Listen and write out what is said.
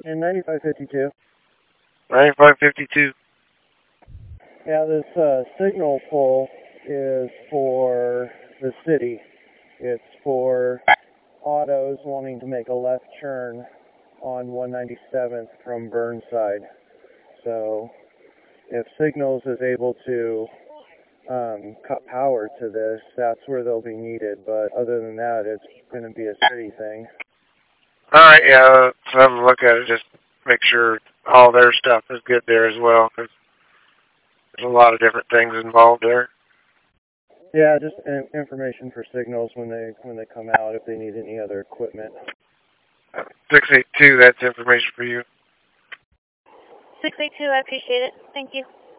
In 9552. 9552. Yeah, this signal pole is for the city. It's for autos wanting to make a left turn on 197th from Burnside. So if Signals is able to cut power to this, that's where they'll be needed. But other than that, it's going to be a city thing. Alright, yeah, let's have a look at it. Just make sure all their stuff is good there as well, because there's a lot of different things involved there. Yeah, just information for Signals when they come out if they need any other equipment. 682, that's information for you. 682, I appreciate it. Thank you.